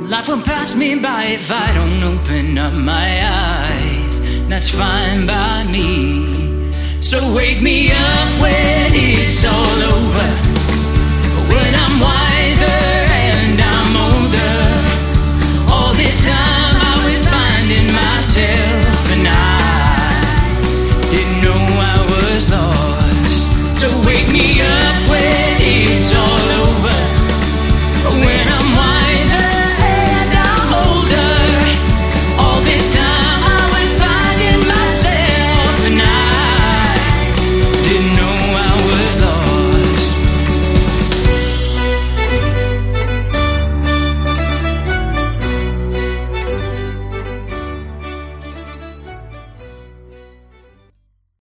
Life will pass me by if I don't open up my eyes. That's fine by me. So wake me up when it's all over.